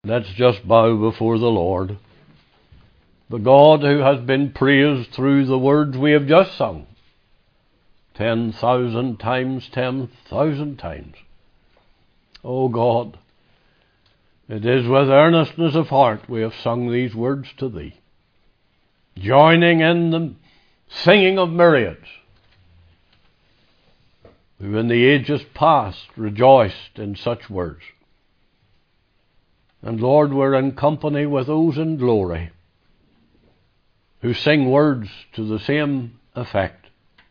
Let's just bow before the Lord, the God who has been praised through the words we have just sung 10,000 times, 10,000 times. O God, it is with earnestness of heart we have sung these words to Thee, joining in the singing of myriads who in the ages past rejoiced in such words. And Lord, we're in company with those in glory who sing words to the same effect.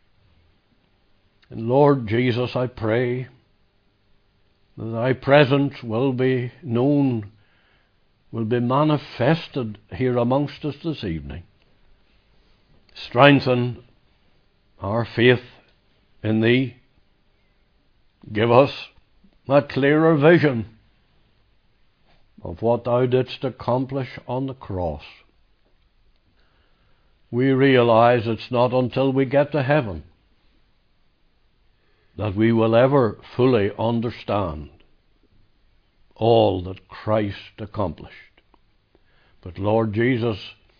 And Lord Jesus, I pray that Thy presence will be known, will be manifested here amongst us this evening. Strengthen our faith in Thee. Give us a clearer vision of what Thou didst accomplish on the cross. We realize it's not until we get to heaven that we will ever fully understand all that Christ accomplished. But Lord Jesus,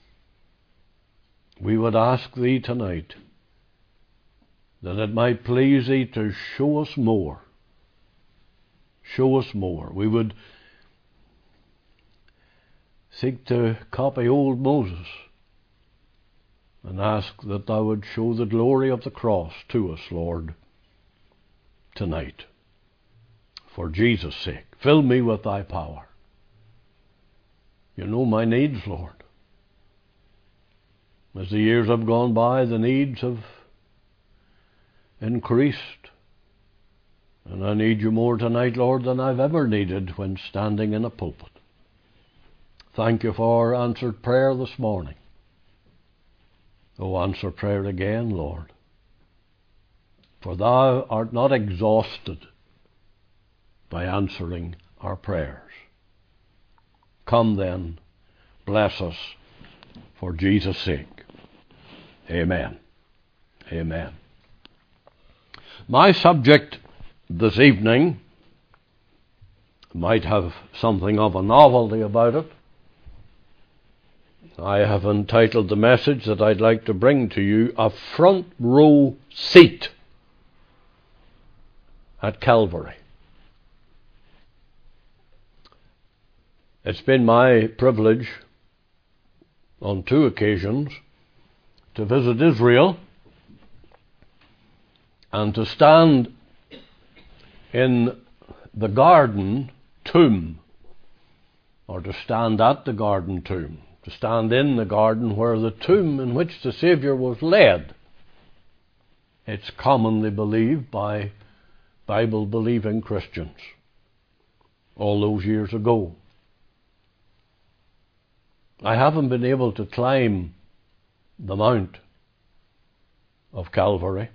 we would ask Thee tonight that it might please Thee to show us more. Show us more. We would seek to copy old Moses and ask that Thou would show the glory of the cross to us, Lord, tonight. For Jesus' sake, fill me with Thy power. You know my needs, Lord. As the years have gone by, the needs have increased. And I need You more tonight, Lord, than I've ever needed when standing in a pulpit. Thank You for answered prayer this morning. Oh, answer prayer again, Lord. For Thou art not exhausted by answering our prayers. Come then, bless us for Jesus' sake. Amen. Amen. My subject this evening might have something of a novelty about it. I have entitled the message that I'd like to bring to you, A Front Row Seat at Calvary. It's been my privilege on 2 occasions to visit Israel and to stand in the garden tomb, or to stand at the garden tomb, to stand in the garden where the tomb in which the Saviour was laid. It's commonly believed by Bible-believing Christians all those years ago. I haven't been able to climb the Mount of Calvary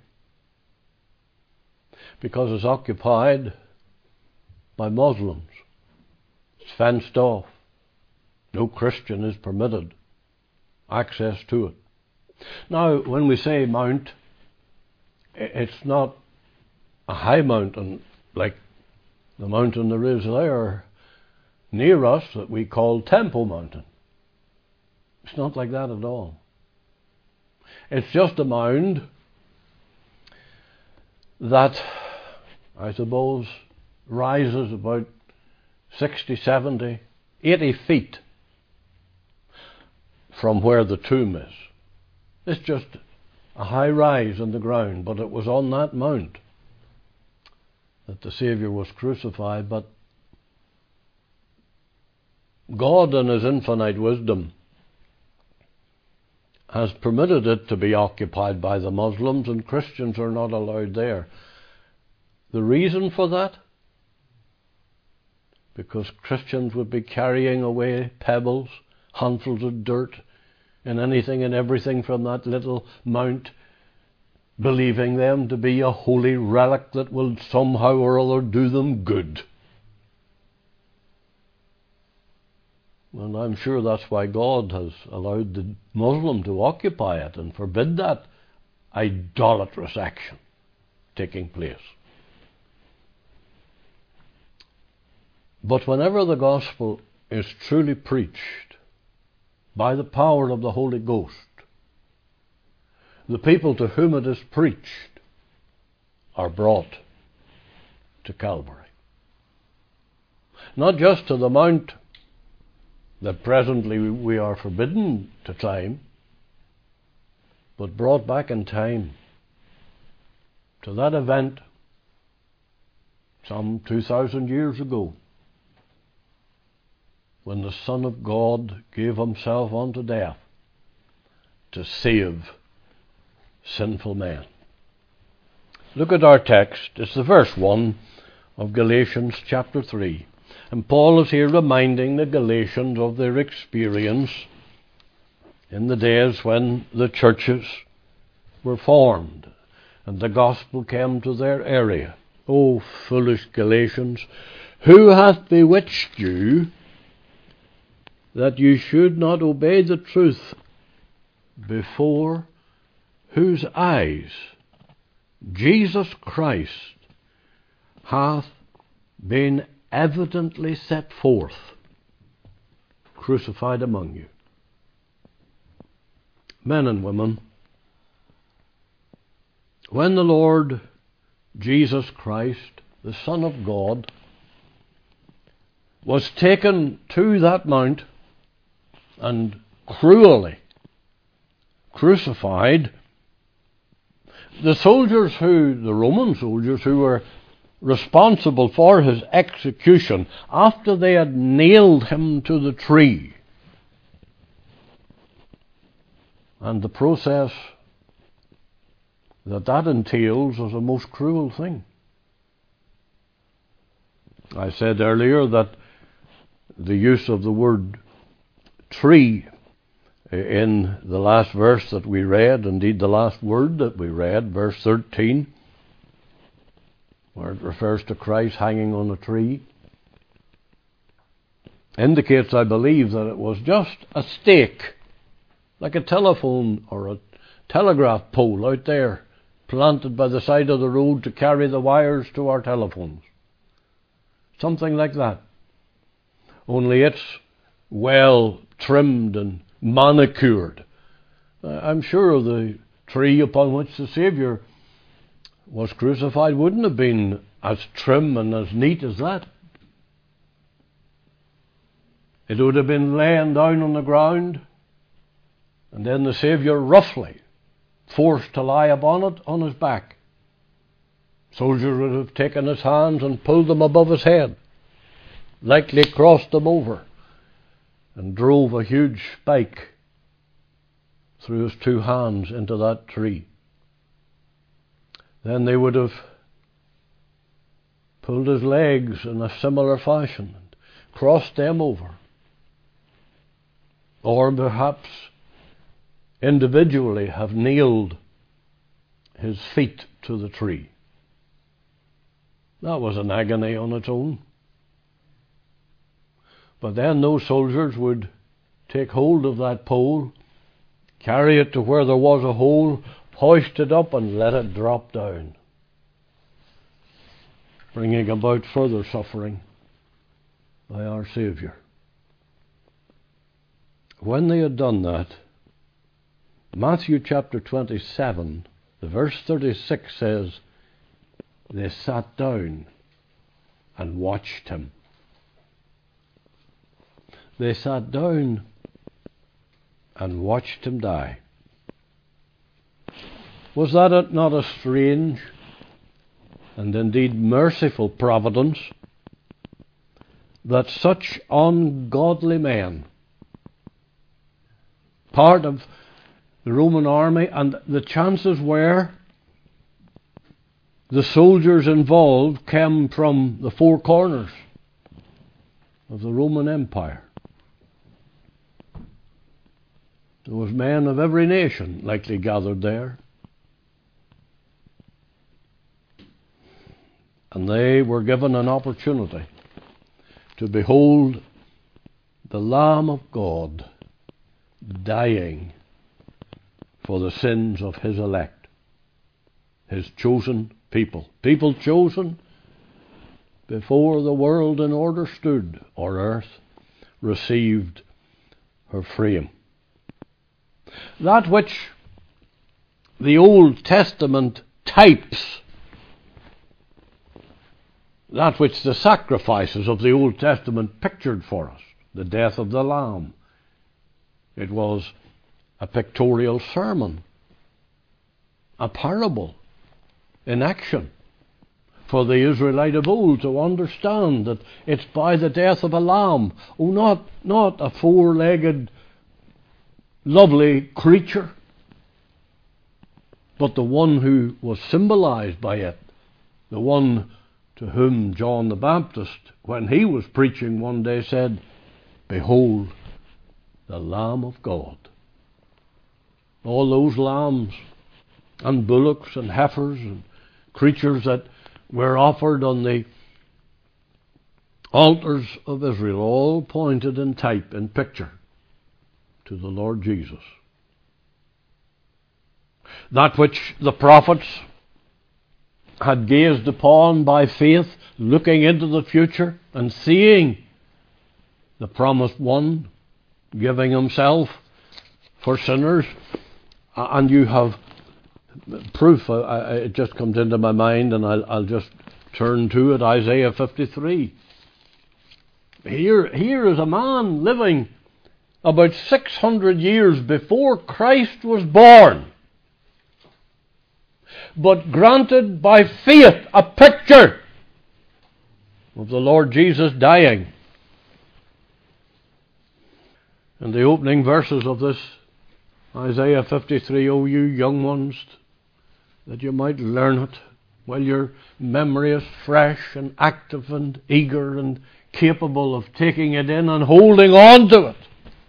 because it's occupied by Muslims. It's fenced off. No Christian is permitted access to it. Now, when we say mount, it's not a high mountain like the mountain there is there near us that we call Temple Mountain. It's not like that at all. It's just a mound that, I suppose, rises about 60, 70, 80 feet from where the tomb is. It's just a high rise in the ground, but it was on that mount that the Saviour was crucified. But God in His infinite wisdom has permitted it to be occupied by the Muslims, and Christians are not allowed there. The reason for that? Because Christians would be carrying away pebbles, handfuls of dirt, and anything and everything from that little mount, believing them to be a holy relic that will somehow or other do them good. And I'm sure that's why God has allowed the Muslim to occupy it and forbid that idolatrous action taking place. But whenever the gospel is truly preached by the power of the Holy Ghost, the people to whom it is preached are brought to Calvary. Not just to the mount that presently we are forbidden to climb, but brought back in time to that event some 2,000 years ago, when the Son of God gave himself unto death to save sinful men. Look at our text. It's the verse 1 of Galatians chapter 3. And Paul is here reminding the Galatians of their experience in the days when the churches were formed and the gospel came to their area. O foolish Galatians, who hath bewitched you that you should not obey the truth, before whose eyes Jesus Christ hath been evidently set forth, crucified among you? Men and women, when the Lord Jesus Christ, the Son of God, was taken to that mount and cruelly crucified, the Roman soldiers who were responsible for his execution, after they had nailed him to the tree, and the process that entails is a most cruel thing. I said earlier that the use of the word tree in the last verse that we read, indeed the last word that we read, verse 13, where it refers to Christ hanging on a tree, indicates, I believe, that it was just a stake, like a telephone or a telegraph pole out there, planted by the side of the road to carry the wires to our telephones. Something like that. Only it's well trimmed and manicured. I'm sure the tree upon which the Saviour was crucified wouldn't have been as trim and as neat as that. It would have been laying down on the ground, and then the Saviour roughly forced to lie upon it on his back. Soldiers would have taken his hands and pulled them above his head, likely crossed them over, and drove a huge spike through his two hands into that tree. Then they would have pulled his legs in a similar fashion and crossed them over. Or perhaps individually have nailed his feet to the tree. That was an agony on its own. But then those soldiers would take hold of that pole, carry it to where there was a hole, hoist it up and let it drop down, bringing about further suffering by our Saviour. When they had done that, Matthew chapter 27, the verse 36 says, they sat down and watched him. They sat down and watched him die. Was that not a strange and indeed merciful providence that such ungodly men, part of the Roman army, and the chances were the soldiers involved came from the four corners of the Roman Empire. There was men of every nation likely gathered there. And they were given an opportunity to behold the Lamb of God dying for the sins of his elect, his chosen people. People chosen before the world in order stood, or earth, received her frame. That which the Old Testament types, that which the sacrifices of the Old Testament pictured for us, the death of the Lamb, it was a pictorial sermon, a parable in action for the Israelite of old to understand that it's by the death of a lamb, not a four-legged lovely creature, but the one who was symbolized by it, the one to whom John the Baptist, when he was preaching one day, said, "Behold, the Lamb of God." All those lambs and bullocks and heifers and creatures that were offered on the altars of Israel, all pointed in type and picture to the Lord Jesus. That which the prophets had gazed upon by faith, looking into the future and seeing the promised one giving himself for sinners. And you have proof, it just comes into my mind, and I'll just turn to it, Isaiah 53. Here is a man living about 600 years before Christ was born, but granted by faith a picture of the Lord Jesus dying. In the opening verses of this Isaiah 53, "O you young ones, that you might learn it while your memory is fresh and active and eager and capable of taking it in and holding on to it.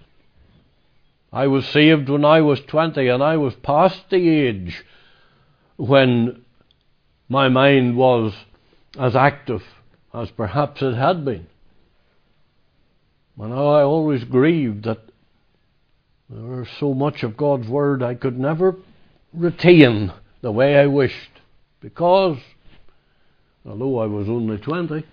I was saved when I was 20, and I was past the age when my mind was as active as perhaps it had been. And I always grieved that there was so much of God's Word I could never retain the way I wished, because, although I was only 20,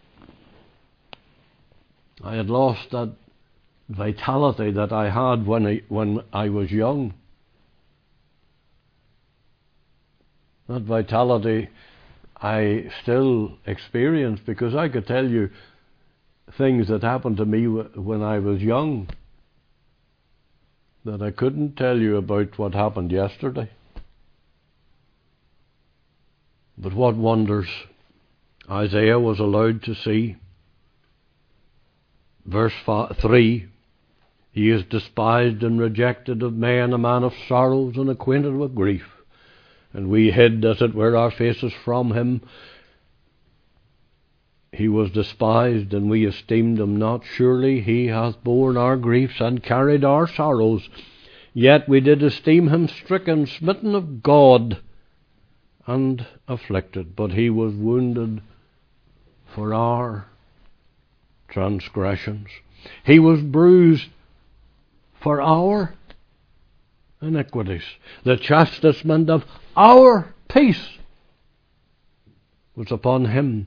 I had lost that vitality that I had when I was young. That vitality I still experience, because I could tell you things that happened to me when I was young that I couldn't tell you about what happened yesterday. But what wonders Isaiah was allowed to see. Verse 3, "He is despised and rejected of men, a man of sorrows and acquainted with grief. And we hid, as it were, our faces from him. He was despised, and we esteemed him not. Surely he hath borne our griefs and carried our sorrows. Yet we did esteem him stricken, smitten of God, and afflicted. But he was wounded for our transgressions. He was bruised for our iniquities. The chastisement of our peace was upon him,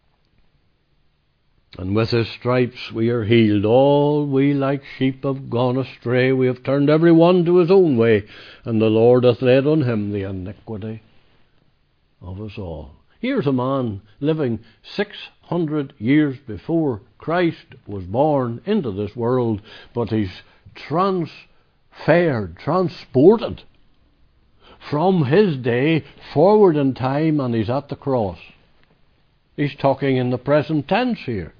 and with his stripes we are healed. All we like sheep have gone astray. We have turned every one to his own way, and the Lord hath laid on him the iniquity of us all." Here's a man living 600 years before Christ was born into this world, but he's transported from his day forward in time, and he's at the cross. He's talking in the present tense here,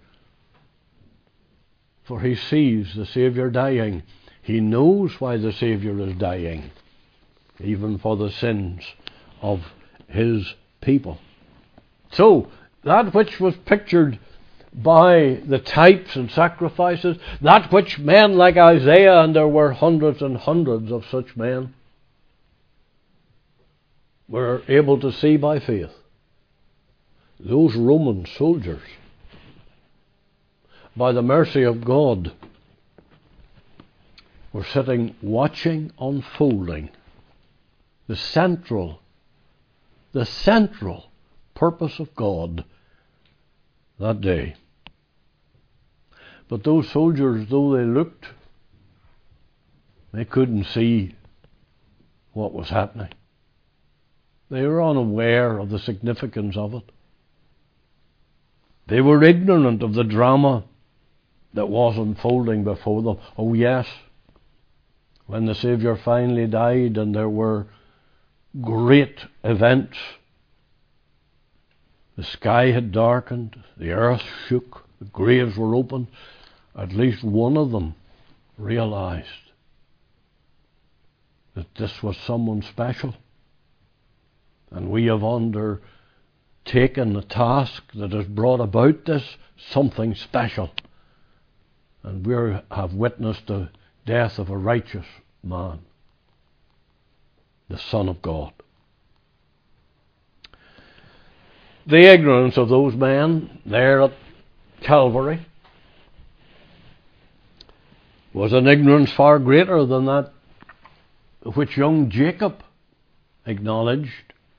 for he sees the Saviour dying. He knows why the Saviour is dying, even for the sins of his people. So, that which was pictured by the types and sacrifices, that which men like Isaiah, and there were hundreds and hundreds of such men, were able to see by faith. Those Roman soldiers, by the mercy of God, were sitting watching unfolding the central purpose of God that day. But those soldiers, though they looked, they couldn't see what was happening. They were unaware of the significance of it. They were ignorant of the drama that was unfolding before them. Oh yes, when the Saviour finally died and there were great events, the sky had darkened, the earth shook, the graves were opened, at least one of them realized that this was someone special. And we have undertaken a task that has brought about this something special. And we have witnessed the death of a righteous man, the Son of God. The ignorance of those men there at Calvary was an ignorance far greater than that which young Jacob acknowledged.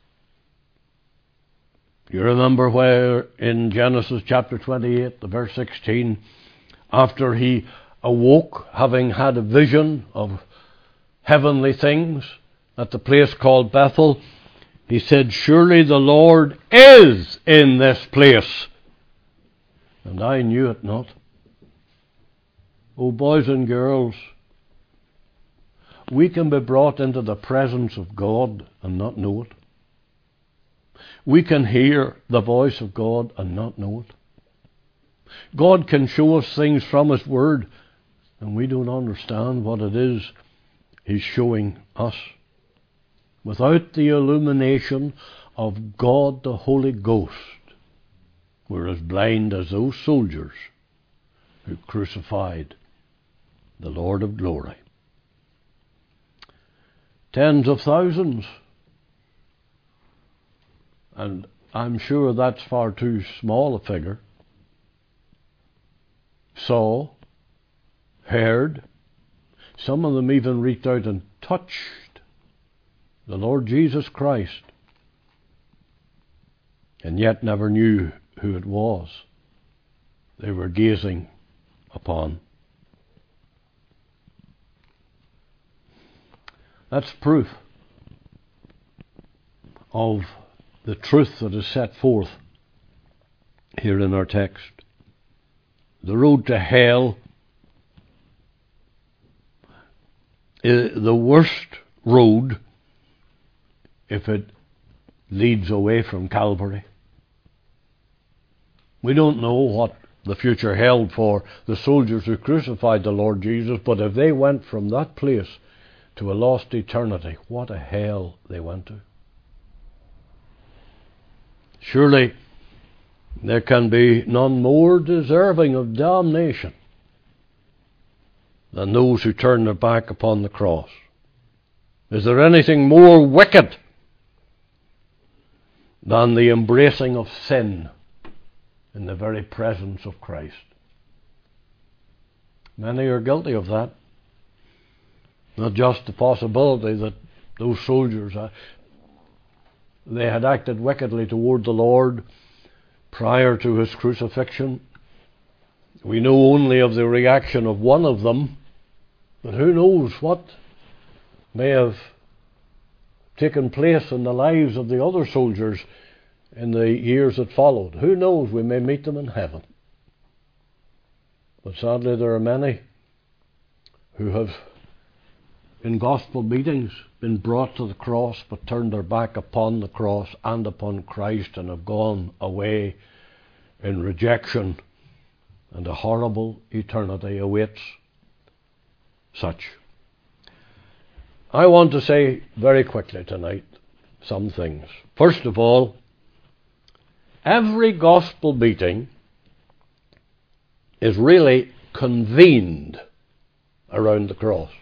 You remember where in Genesis chapter 28, the verse 16, after he awoke, having had a vision of heavenly things at the place called Bethel, he said, "Surely the Lord is in this place, and I knew it not." Oh, boys and girls, we can be brought into the presence of God and not know it. We can hear the voice of God and not know it. God can show us things from His Word, and we don't understand what it is He's showing us. Without the illumination of God the Holy Ghost, we're as blind as those soldiers who crucified the Lord of glory. Tens of thousands, and I'm sure that's far too small a figure, saw, heard, some of them even reached out and touched the Lord Jesus Christ, and yet never knew who it was they were gazing upon. That's proof of the truth that is set forth here in our text. The road to hell is the worst road if it leads away from Calvary. We don't know what the future held for the soldiers who crucified the Lord Jesus, but if they went from that place to a lost eternity, what a hell they went to. Surely there can be none more deserving of damnation than those who turn their back upon the cross. Is there anything more wicked than the embracing of sin in the very presence of Christ? Many are guilty of that. Not just the possibility that those soldiers, they had acted wickedly toward the Lord prior to His crucifixion. We know only of the reaction of one of them, but who knows what may have taken place in the lives of the other soldiers in the years that followed. Who knows, we may meet them in heaven. But sadly there are many who have in gospel meetings been brought to the cross but turned their back upon the cross and upon Christ and have gone away in rejection, and a horrible eternity awaits such. I want to say very quickly tonight some things. First of all, every gospel meeting is really convened around the cross.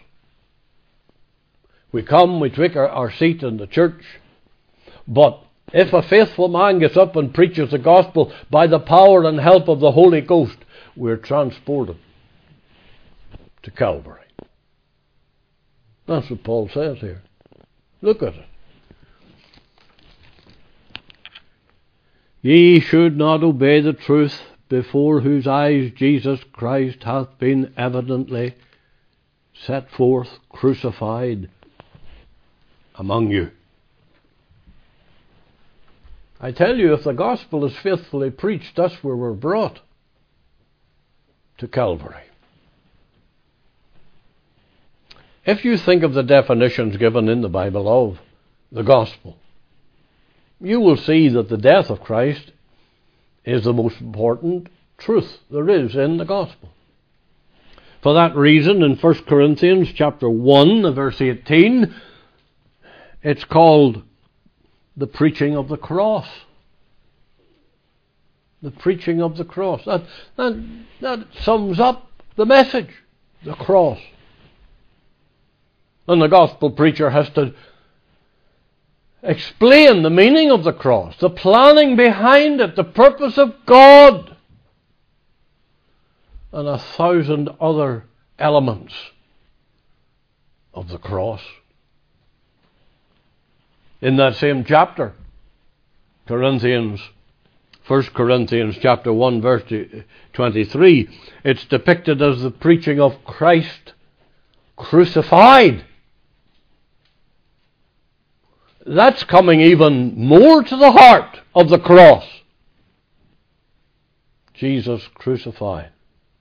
We come, we take our seat in the church, but if a faithful man gets up and preaches the gospel by the power and help of the Holy Ghost, we're transported to Calvary. That's what Paul says here. Look at it. Ye should not obey the truth, before whose eyes Jesus Christ hath been evidently set forth, crucified among you. I tell you, if the gospel is faithfully preached, that's where we're brought to Calvary. If you think of the definitions given in the Bible of the gospel, you will see that the death of Christ is the most important truth there is in the gospel. For that reason, in 1 Corinthians chapter 1, verse 18, it's called the preaching of the cross. The preaching of the cross. That sums up the message, the cross. And the gospel preacher has to explain the meaning of the cross, the planning behind it, the purpose of God, and 1,000 other elements of the cross. In that same chapter, 1 Corinthians chapter 1 verse 23, it's depicted as the preaching of Christ crucified. That's coming even more to the heart of the cross. Jesus crucified.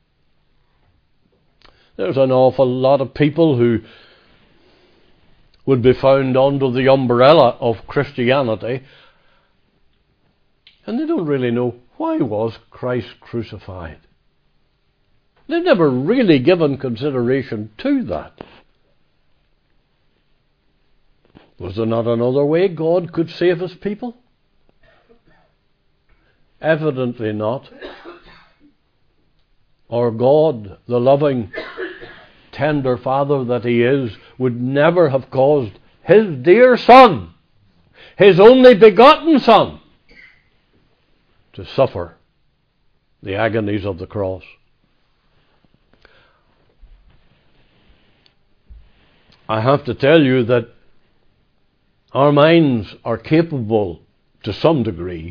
There's an awful lot of people who would be found under the umbrella of Christianity, and they don't really know why was Christ crucified. They've never really given consideration to that. Was there not another way God could save his people? Evidently not. Or God, the loving, tender Father that he is, would never have caused his dear Son, his only begotten Son, to suffer the agonies of the cross. I have to tell you that our minds are capable, to some degree,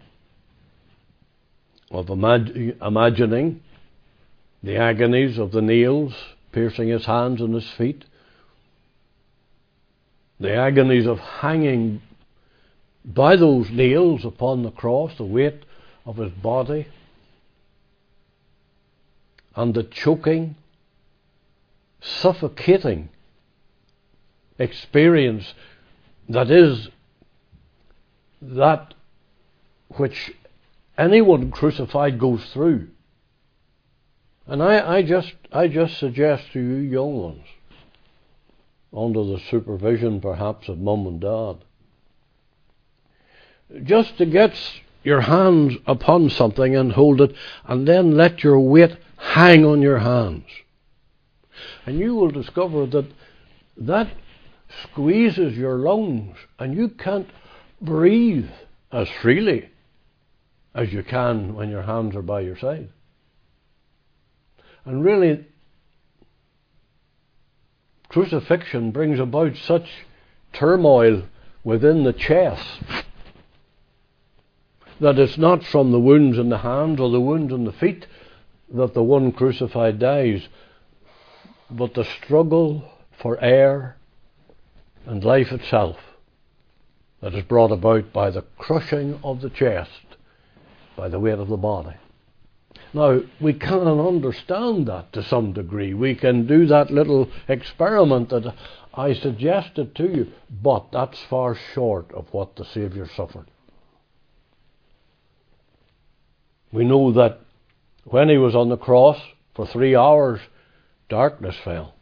of imagining the agonies of the nails piercing his hands and his feet, the agonies of hanging by those nails upon the cross, the weight of his body, and the choking, suffocating experience that is that which anyone crucified goes through. And I just suggest to you young ones, under the supervision perhaps of mum and dad, just to get your hands upon something and hold it, and then let your weight hang on your hands. And you will discover that squeezes your lungs, and you can't breathe as freely as you can when your hands are by your side. And really, crucifixion brings about such turmoil within the chest that it's not from the wounds in the hands or the wounds in the feet that the one crucified dies, but the struggle for air and life itself that is brought about by the crushing of the chest by the weight of the body. Now, we can understand that to some degree. We can do that little experiment that I suggested to you, but that's far short of what the Saviour suffered. We know that when he was on the cross for 3 hours, darkness fell.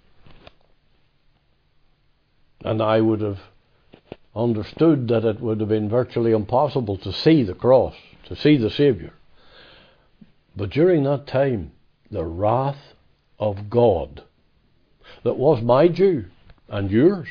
And I would have understood that it would have been virtually impossible to see the cross, to see the Saviour. But during that time, the wrath of God that was my due and yours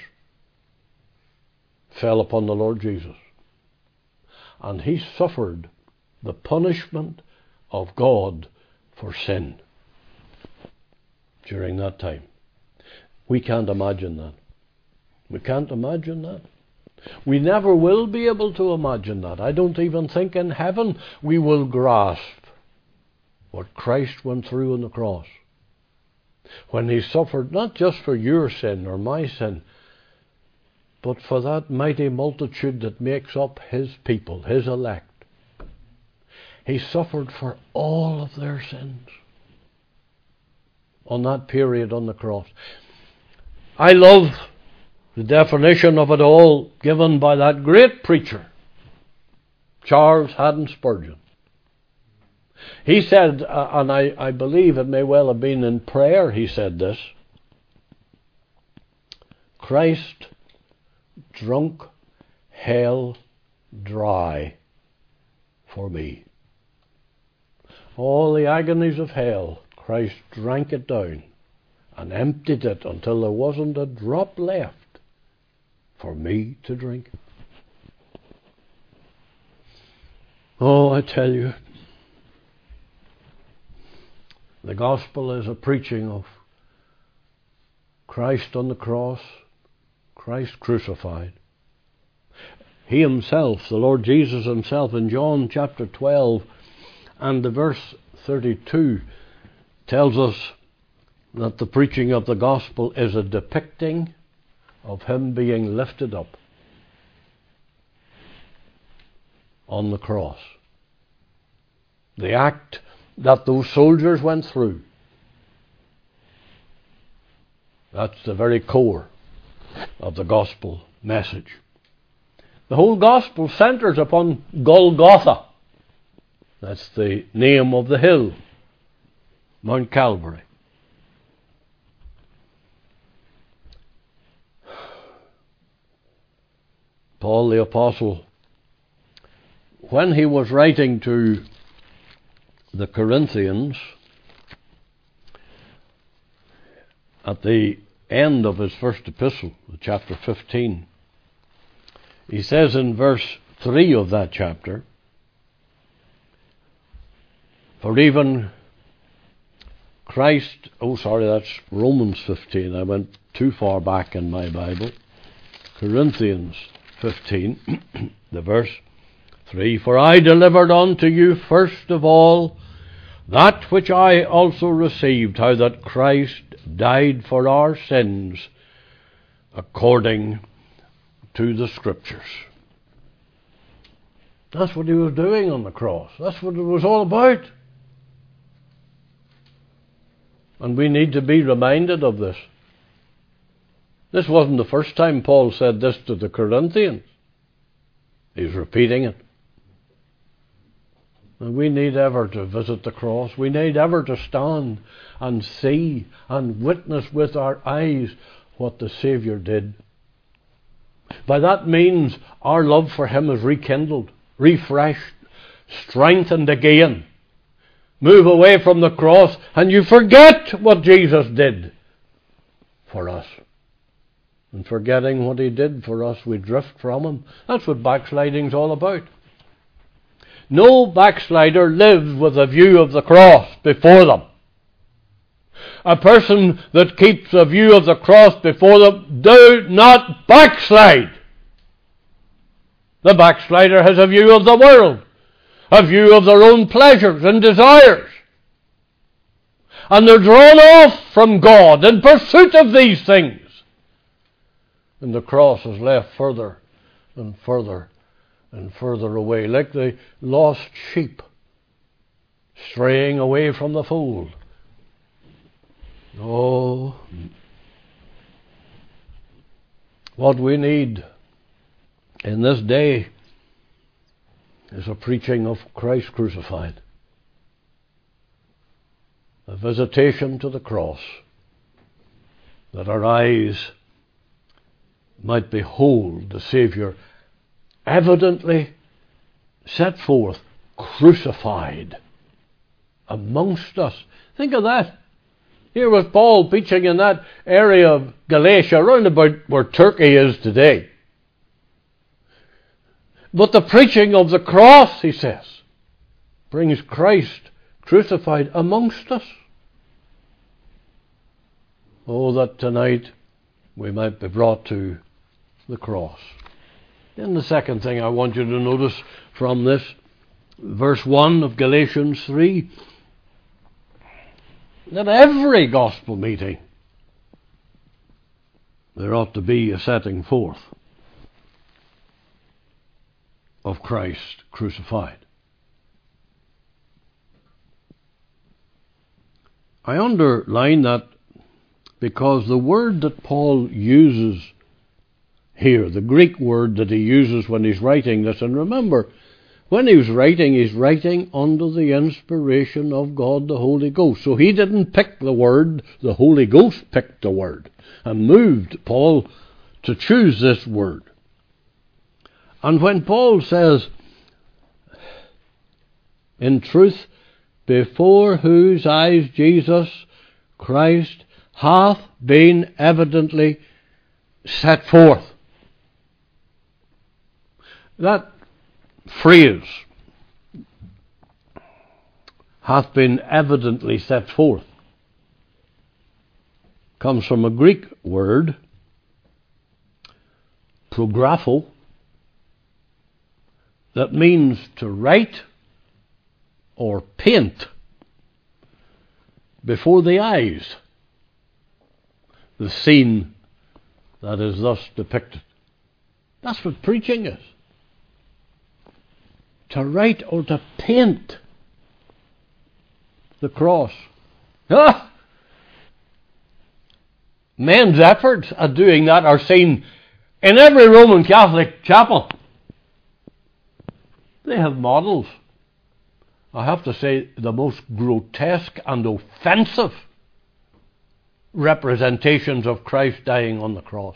fell upon the Lord Jesus. And he suffered the punishment of God for sin during that time. We can't imagine that. We can't imagine that. We never will be able to imagine that. I don't even think in heaven we will grasp what Christ went through on the cross, when he suffered not just for your sin or my sin, but for that mighty multitude that makes up his people, his elect. He suffered for all of their sins on that period on the cross. I love the definition of it all given by that great preacher, Charles Haddon Spurgeon. He said, and I believe it may well have been in prayer he said this, Christ drunk hell dry for me. All the agonies of hell, Christ drank it down and emptied it until there wasn't a drop left for me to drink. Oh, I tell you, the gospel is a preaching of Christ on the cross, Christ crucified. He himself, the Lord Jesus himself, in John chapter 12 and the verse 32, tells us that the preaching of the gospel is a depicting of him being lifted up on the cross. The act that those soldiers went through, that's the very core of the gospel message. The whole gospel centers upon Golgotha. That's the name of the hill, Mount Calvary. Paul the Apostle, when he was writing to the Corinthians, at the end of his first epistle, chapter 15, he says in verse 3 of that chapter, for even Christ, that's Romans 15, I went too far back in my Bible, Corinthians 15, the verse 3, for I delivered unto you first of all that which I also received, how that Christ died for our sins according to the Scriptures. That's what he was doing on the cross. That's what it was all about. And we need to be reminded of this. This wasn't the first time Paul said this to the Corinthians. He's repeating it. And we need ever to visit the cross. We need ever to stand and see and witness with our eyes what the Saviour did. By that means our love for him is rekindled, refreshed, strengthened again. Move away from the cross and you forget what Jesus did for us. And forgetting what he did for us, we drift from him. That's what backsliding's all about. No backslider lives with a view of the cross before them. A person that keeps a view of the cross before them do not backslide. The backslider has a view of the world, a view of their own pleasures and desires. And they're drawn off from God in pursuit of these things. And the cross is left further and further and further away, like the lost sheep straying away from the fold. Oh, what we need in this day is a preaching of Christ crucified, a visitation to the cross, that our eyes might behold the Saviour evidently set forth, crucified amongst us. Think of that. Here was Paul preaching in that area of Galatia, round about where Turkey is today. But the preaching of the cross, he says, brings Christ crucified amongst us. Oh, that tonight we might be brought to the cross. Then the second thing I want you to notice from this, verse 1 of Galatians 3, that every gospel meeting there ought to be a setting forth of Christ crucified. I underline that because the word that Paul uses here, the Greek word that he uses when he's writing this, and remember, when he's writing under the inspiration of God the Holy Ghost. So he didn't pick the word, the Holy Ghost picked the word and moved Paul to choose this word. And when Paul says, in truth, before whose eyes Jesus Christ hath been evidently set forth. That phrase, hath been evidently set forth, comes from a Greek word, prographo, that means to write or paint before the eyes the scene that is thus depicted. That's what preaching is. To write or to paint the cross. Men's efforts at doing that are seen in every Roman Catholic chapel. They have models. I have to say, the most grotesque and offensive representations of Christ dying on the cross.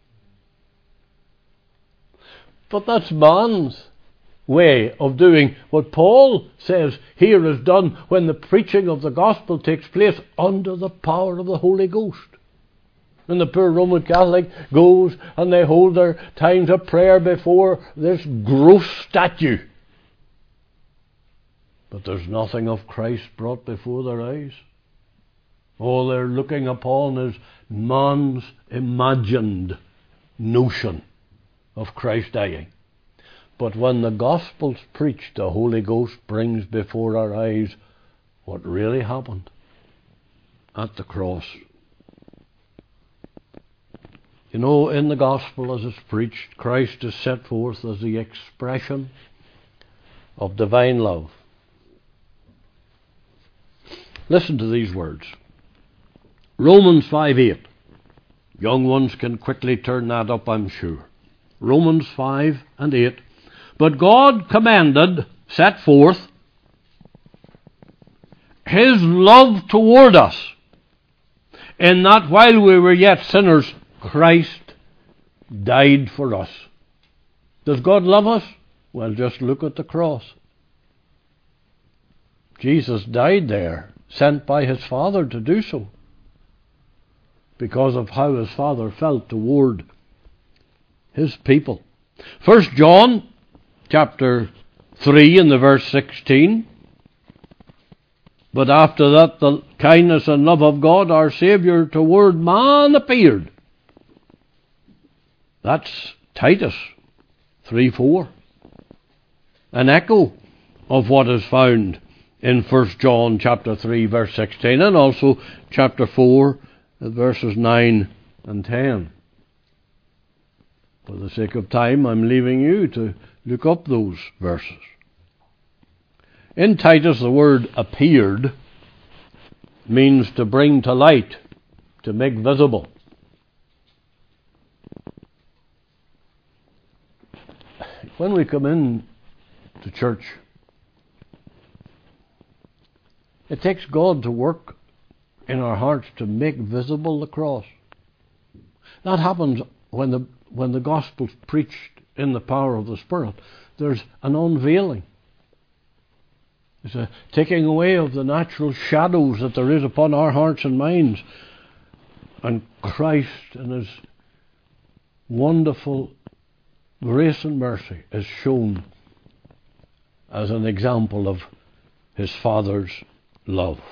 But that's man's way of doing what Paul says here is done when the preaching of the gospel takes place under the power of the Holy Ghost. And the poor Roman Catholic goes and they hold their times of prayer before this gross statue. But there's nothing of Christ brought before their eyes. All they're looking upon is man's imagined notion of Christ dying. But when the gospel's preached, the Holy Ghost brings before our eyes what really happened at the cross. You know, in the gospel as it's preached, Christ is set forth as the expression of divine love. Listen to these words. Romans 5:8. Young ones can quickly turn that up, I'm sure. Romans 5:8. But God commanded, set forth, His love toward us, in that while we were yet sinners, Christ died for us. Does God love us? Well, just look at the cross. Jesus died there, sent by His Father to do so, because of how His Father felt toward His people. 1 John chapter 3 and the verse 16. But after that the kindness and love of God our Saviour toward man appeared. That's Titus 3:4. An echo of what is found in 1 John chapter 3 verse 16 and also chapter 4 verses 9 and 10. For the sake of time, I'm leaving you to look up those verses. In Titus, the word appeared means to bring to light, to make visible. When we come in to church, it takes God to work in our hearts to make visible the cross. That happens when the gospel's preached in the power of the Spirit. There's an unveiling. There's a taking away of the natural shadows that there is upon our hearts and minds. And Christ in His wonderful grace and mercy is shown as an example of His Father's love.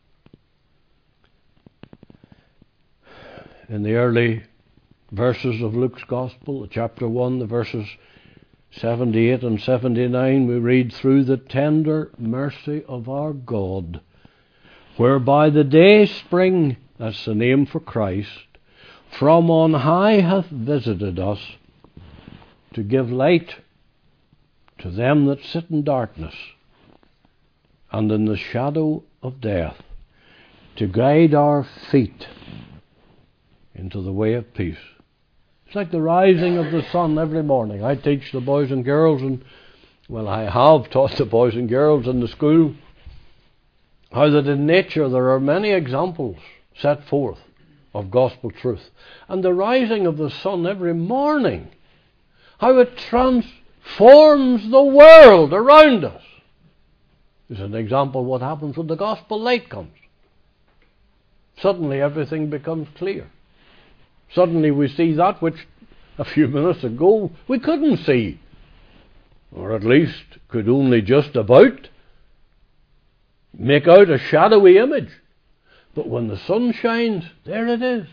In the early verses of Luke's Gospel, chapter 1, the verses 78 and 79, we read, through the tender mercy of our God, whereby the day spring, that's the name for Christ, from on high hath visited us, to give light to them that sit in darkness and in the shadow of death, to guide our feet into the way of peace. It's like the rising of the sun every morning. I teach the boys and girls, and I have taught the boys and girls in the school, how that in nature there are many examples set forth of gospel truth. And the rising of the sun every morning, how it transforms the world around us, is an example of what happens when the gospel light comes. Suddenly everything becomes clear. Suddenly we see that which a few minutes ago we couldn't see, or at least could only just about make out a shadowy image. But when the sun shines, there it is.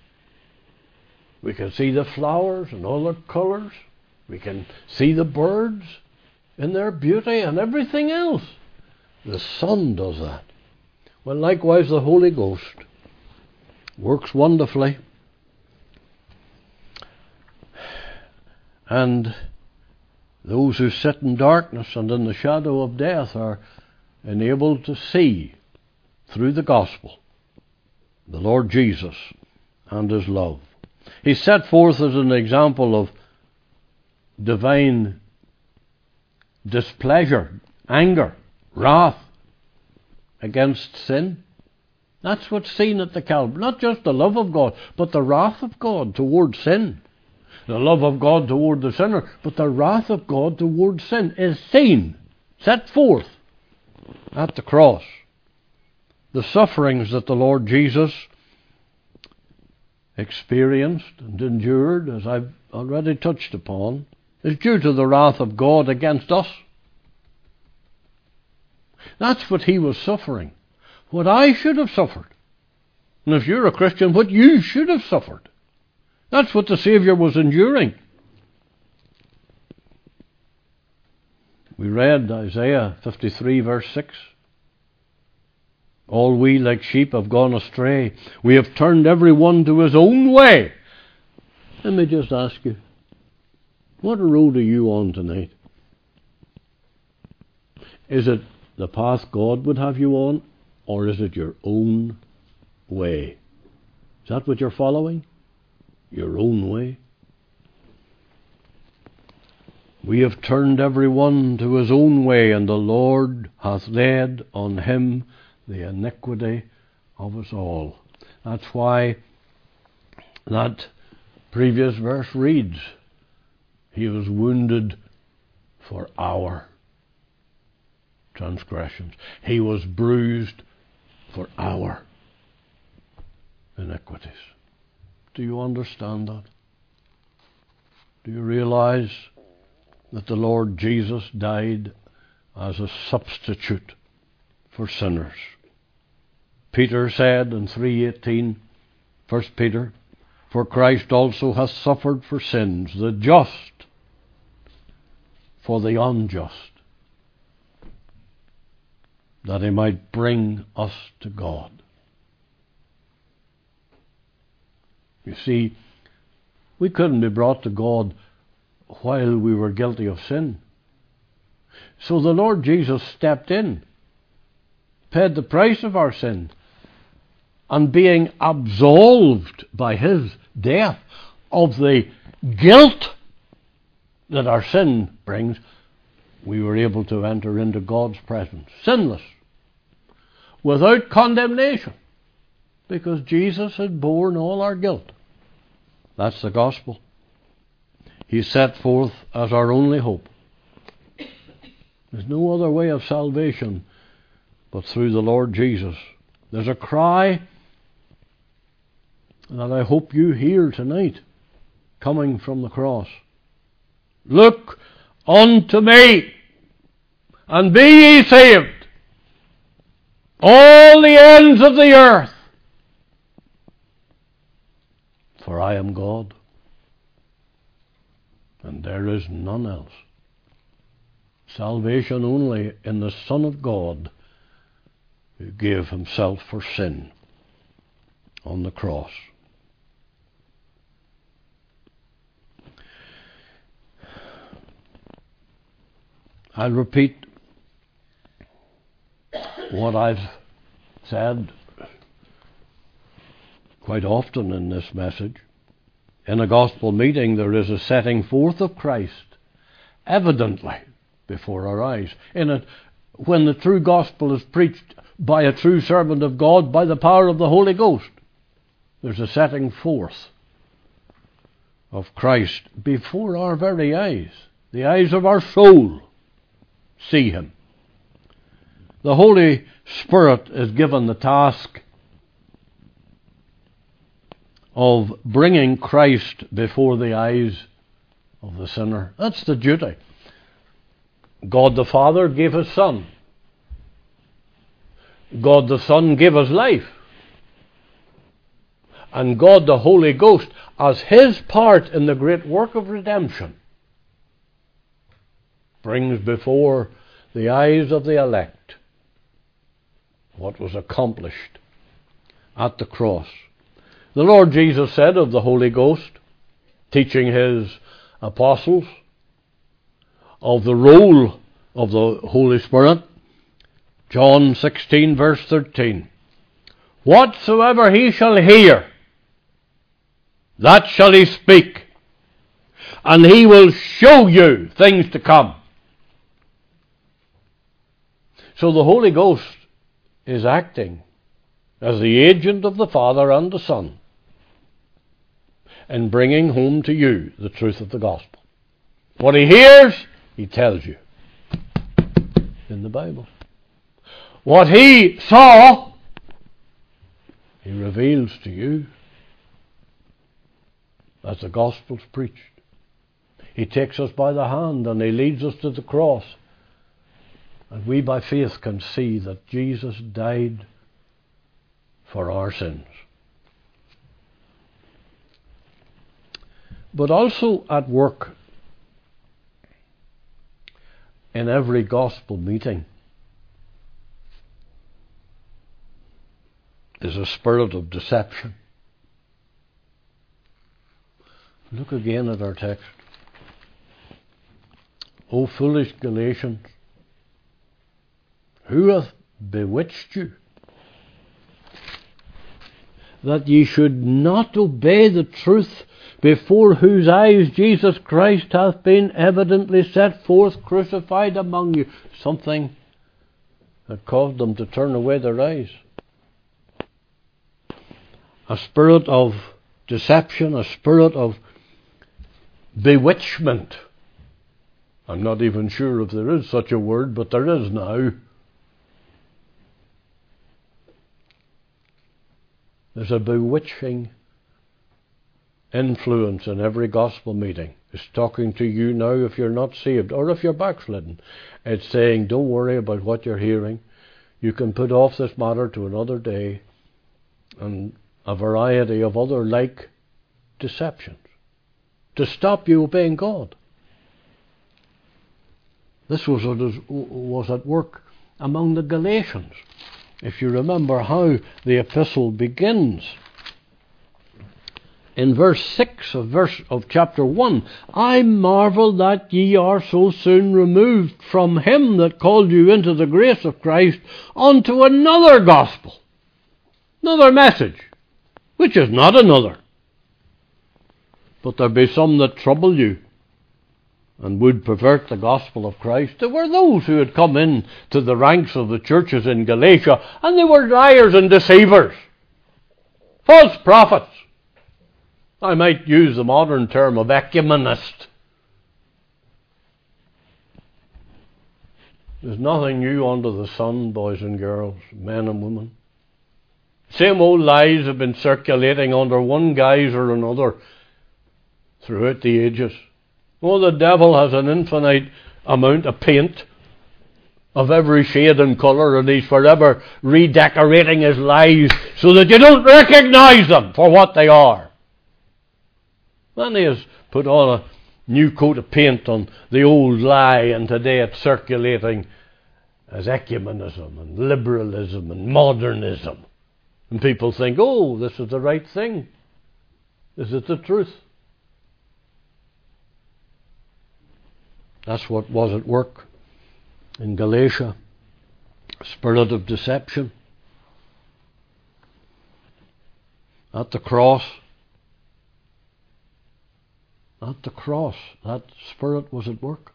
We can see the flowers and all their colours. We can see the birds in their beauty and everything else. The sun does that. Well, likewise the Holy Ghost works wonderfully. And those who sit in darkness and in the shadow of death are enabled to see through the gospel the Lord Jesus and his love. He's set forth as an example of divine displeasure, anger, wrath against sin. That's what's seen at the Calvary. Not just the love of God, but the wrath of God toward sin. The love of God toward the sinner, but the wrath of God toward sin is seen, set forth at the cross. The sufferings that the Lord Jesus experienced and endured, as I've already touched upon, is due to the wrath of God against us. That's what he was suffering. What I should have suffered. And if you're a Christian, what you should have suffered. That's what the Saviour was enduring. We read Isaiah 53 verse 6. All we like sheep have gone astray. We have turned every one to his own way. Let me just ask you, what road are you on tonight? Is it the path God would have you on, or is it your own way? Is that what you're following? Your own way? We have turned every one to his own way, and the Lord hath laid on him the iniquity of us all. That's why that previous verse reads, he was wounded for our transgressions. He was bruised for our iniquities. Do you understand that? Do you realize that the Lord Jesus died as a substitute for sinners? Peter said in 3:18, 1 Peter, for Christ also hath suffered for sins, the just for the unjust, that he might bring us to God. You see, we couldn't be brought to God while we were guilty of sin. So the Lord Jesus stepped in, paid the price of our sin, and being absolved by his death of the guilt that our sin brings, we were able to enter into God's presence, sinless, without condemnation, because Jesus had borne all our guilt. That's the gospel. He's set forth as our only hope. There's no other way of salvation but through the Lord Jesus. There's a cry that I hope you hear tonight, coming from the cross. Look unto me, and be ye saved, all the ends of the earth, for I am God, and there is none else. Salvation only in the Son of God who gave himself for sin on the cross. I'll repeat what I've said quite often in this message. In a gospel meeting, there is a setting forth of Christ evidently before our eyes. When the true gospel is preached by a true servant of God by the power of the Holy Ghost, there's a setting forth of Christ before our very eyes. The eyes of our soul see him. The Holy Spirit is given the task of bringing Christ before the eyes of the sinner. That's the duty. God the Father gave his Son. God the Son gave us life. And God the Holy Ghost, as his part in the great work of redemption, brings before the eyes of the elect what was accomplished at the cross. The Lord Jesus said of the Holy Ghost, teaching his apostles of the role of the Holy Spirit, John 16 verse 13, "Whatsoever he shall hear, that shall he speak, and he will show you things to come." So the Holy Ghost is acting as the agent of the Father and the Son in bringing home to you the truth of the gospel. What he hears, he tells you in the Bible. What he saw, he reveals to you as the gospel's preached. He takes us by the hand and he leads us to the cross. And we by faith can see that Jesus died for our sins. But also at work in every gospel meeting is a spirit of deception. Look again at our text. O foolish Galatians, who hath bewitched you, that ye should not obey the truth, before whose eyes Jesus Christ hath been evidently set forth crucified among you? Something that caused them to turn away their eyes. A spirit of deception, a spirit of bewitchment. I'm not even sure if there is such a word, but there is now. There's a bewitching influence in every gospel meeting. It's talking to you now if you're not saved or if you're backslidden. It's saying, don't worry about what you're hearing. You can put off this matter to another day, and a variety of other like deceptions to stop you obeying God. This was at work among the Galatians. If you remember how the epistle begins, in verse 6 of chapter 1, "I marvel that ye are so soon removed from him that called you into the grace of Christ unto another gospel," another message, which is not another. "But there be some that trouble you, and would pervert the gospel of Christ." There were those who had come in to the ranks of the churches in Galatia, and they were liars and deceivers, false prophets. I might use the modern term of ecumenist. There's nothing new under the sun, boys and girls, men and women. Same old lies have been circulating under one guise or another throughout the ages. Oh, the devil has an infinite amount of paint of every shade and colour, and he's forever redecorating his lies so that you don't recognize them for what they are. Then he has put on a new coat of paint on the old lie, and today it's circulating as ecumenism and liberalism and modernism. And people think, oh, this is the right thing. This is the truth. That's what was at work in Galatia. A spirit of deception. At the cross, that spirit was at work.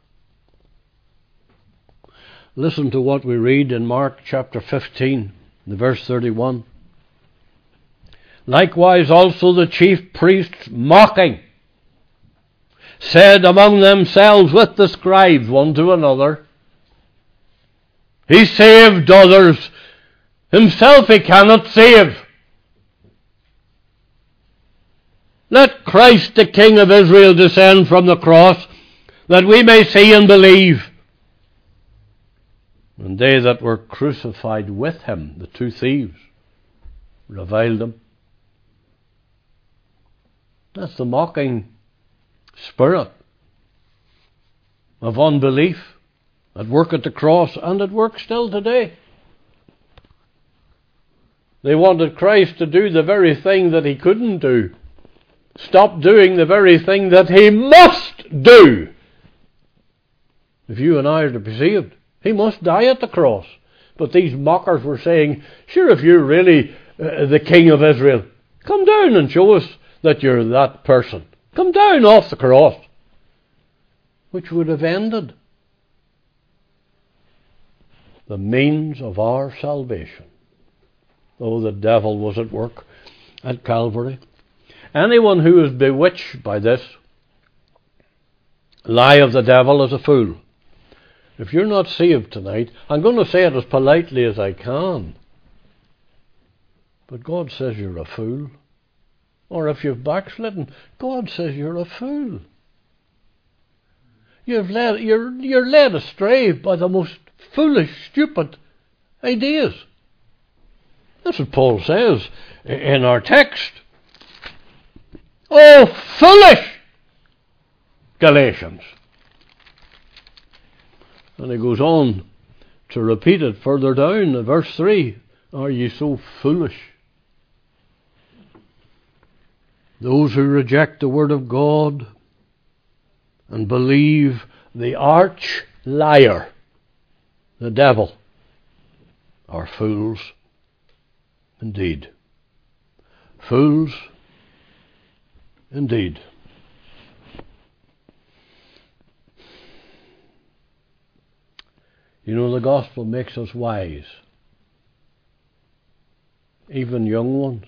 Listen to what we read in Mark chapter 15, the verse 31. Likewise also the chief priests, mocking, said among themselves with the scribes one to another, He saved others, himself he cannot save. Let Christ the King of Israel descend from the cross, that we may see and believe. And they that were crucified with him, the two thieves, reviled him. That's the mocking spirit of unbelief at work at the cross, and at work still today. They wanted Christ to do the very thing that he couldn't do. Stop doing the very thing that he must do. If you and I are to be saved, he must die at the cross. But these mockers were saying, sure, if you're really the King of Israel, come down and show us that you're that person. Come down off the cross. Which would have ended the means of our salvation. Oh, the devil was at work at Calvary. Anyone who is bewitched by this lie of the devil is a fool. If you're not saved tonight, I'm going to say it as politely as I can, but God says you're a fool. Or if you've backslidden, God says you're a fool. You're led astray by the most foolish, stupid ideas. That's what Paul says in our text. Oh, foolish Galatians. And he goes on to repeat it further down in verse 3. Are ye so foolish? Those who reject the word of God and believe the arch liar, the devil, are fools indeed. Fools indeed. You know, the gospel makes us wise. Even young ones.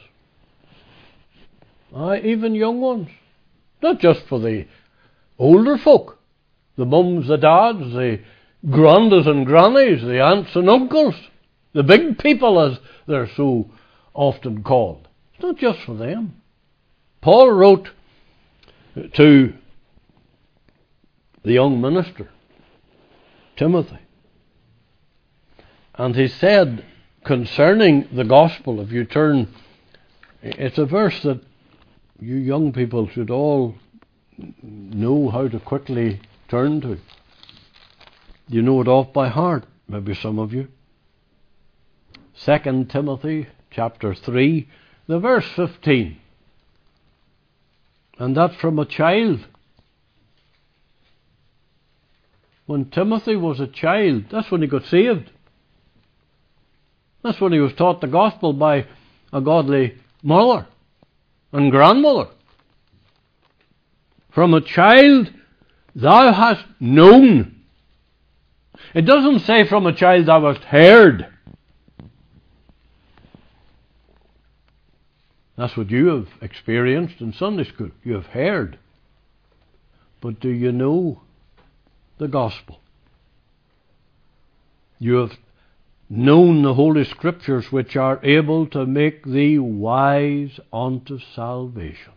Even young ones. Not just for the older folk. The mums, the dads, the grandas and grannies, the aunts and uncles. The big people, as they're so often called. It's not just for them. Paul wrote to the young minister, Timothy, and he said concerning the gospel, if you turn, it's a verse that you young people should all know how to quickly turn to. You know it off by heart, maybe some of you. 2 Timothy chapter 3, the verse 15. And that's from a child. When Timothy was a child, that's when he got saved. That's when he was taught the gospel by a godly mother and grandmother. From a child thou hast known. It doesn't say from a child thou hast heard. That's what you have experienced in Sunday school. You have heard. But do you know the gospel? You have known the Holy Scriptures, which are able to make thee wise unto salvation.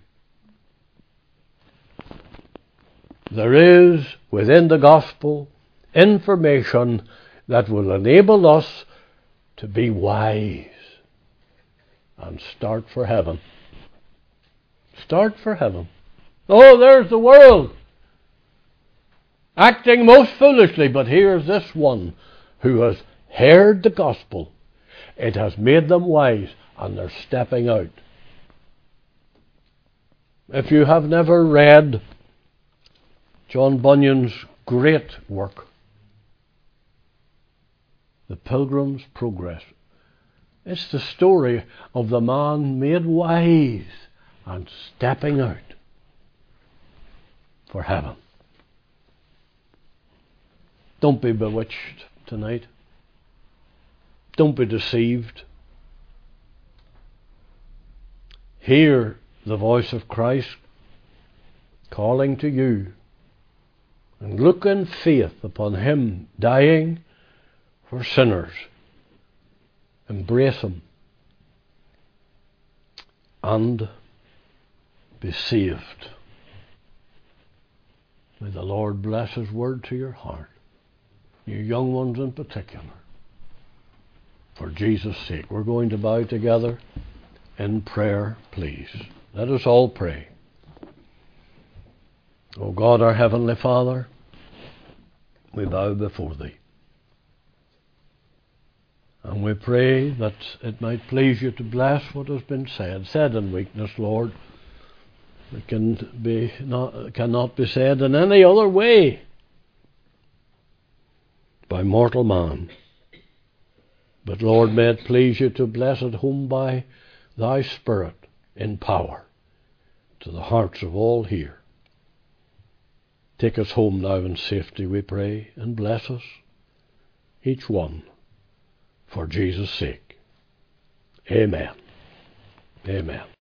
There is within the gospel information that will enable us to be wise and start for heaven. Start for heaven. Oh, there's the world acting most foolishly, but here's this one who has heard the gospel, it has made them wise, and they're stepping out. If you have never read John Bunyan's great work, The Pilgrim's Progress, it's the story of the man made wise and stepping out for heaven. Don't be bewitched tonight. Don't be deceived. Hear the voice of Christ calling to you, and look in faith upon Him dying for sinners. Embrace Him and be saved. May the Lord bless His word to your heart, you young ones in particular. For Jesus' sake, we're going to bow together in prayer, please. Let us all pray. O God, our Heavenly Father, we bow before Thee. And we pray that it might please You to bless what has been said in weakness, Lord. It cannot be said in any other way by mortal man. But Lord, may it please You to bless it home by Thy Spirit in power to the hearts of all here. Take us home now in safety, we pray, and bless us, each one, for Jesus' sake. Amen. Amen.